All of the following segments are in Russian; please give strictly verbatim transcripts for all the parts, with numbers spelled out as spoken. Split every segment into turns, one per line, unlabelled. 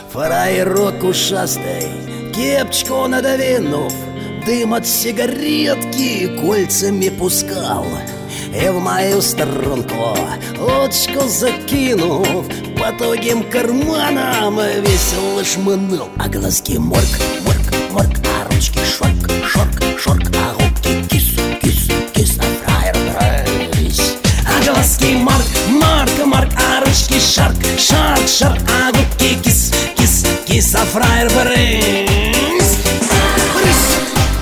Фраерок ушастый, кепочку надвинув, дым от сигаретки кольцами пускал. И в мою сторонку удочку закинув, по тугим карманам весело шмынул. А глазки морк, морк, морк, а ручки шорк, шорк, шорк, а губки кис, кис, кис, а фраер брысь. А глазки марк, марк, марк, а ручки шарк, шарк, шарк, а губки кис, кис, кис, а фраер брысь. Брысь.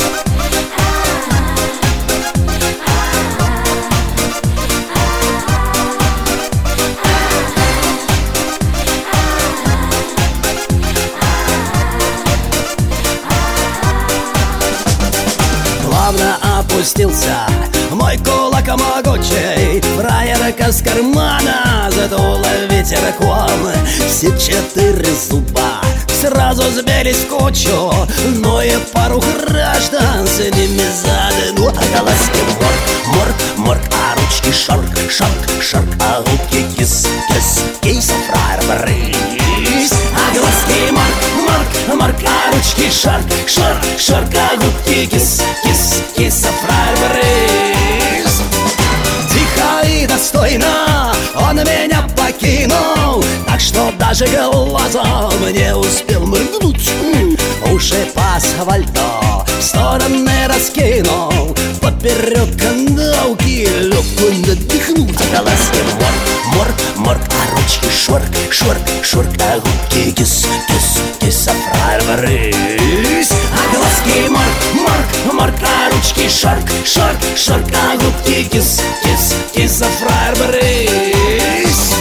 Плавно опустился мой кулак могучий, фраерка с кармана задуло ветерком. Все четыре зуба сразу сбились в кучу, но и пару граждан с ними заодно. А голоски морк, морк, морк, а ручки шарк, шарк, шарк, а губки кис, кис, кис, а фраер брысь. А глазки марк, марк, марк, а ручки шарк, шарк, шарк, а губки кис, кис, кис, а фраер брысь. Тихо и достойно он меня покинул, так что даже глазом не успел моргнуть. Уши по асфальту в стороны раскинул, поперек канавки легко надыхнуть. А голоски морк, морк, морк, а ручки шорк, шорк, шорк, а губки кис, кис, кис, а фраер брысь. А глазки морк, морк, морк, а ручки шарк, шарк, шарк, а губки кис, кис, кис, а фраер брысь.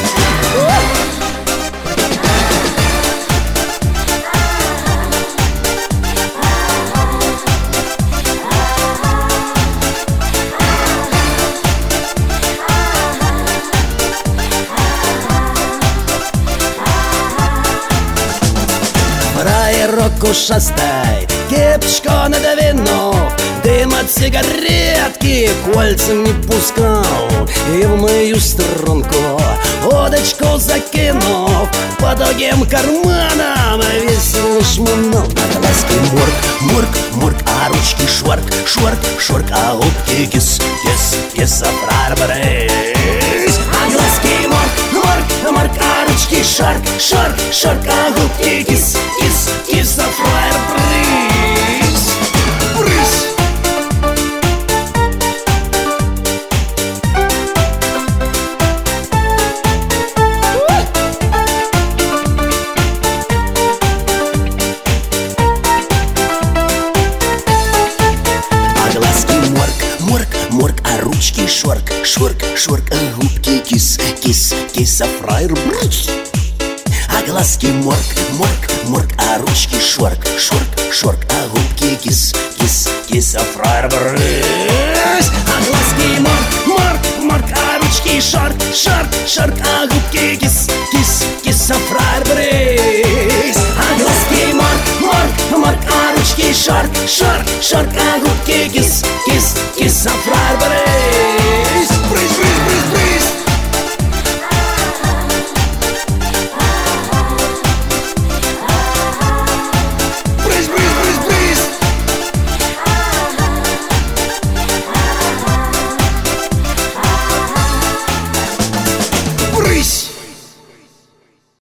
Фраерок ушастай, кепочку надвинув, дым от сигаретки кольцем не пускал. И в мою струнку удочку закинув, по тугим карманам весело шмынул. А глазки морк, морк, морк, а ручки шварк, шварк, шварк, а губки кис, кис, кис, а фраер брысь. А глазки морк, морк, морк, а ручки шарк, шарк, шарк, а губки кис, кис, кис, а фраер брысь. Брысь. Морк, а ручки шорк, шорк, шорк, а губки кис, кис, кис, а фраер брысь. А глазки морк, морк, морк, а ручки шорк, шорк, шорк, а губки кис, кис, кис, а фраер брысь. А глазки морк, морк, морк, а ручки шорк, шорк, шорк, а губки кис, кис, кис, а фраер брысь. А глазки морк, морк, морк, а ручки шорк, шорк, шорк, а губки кис, кис, кис, а фраер брысь.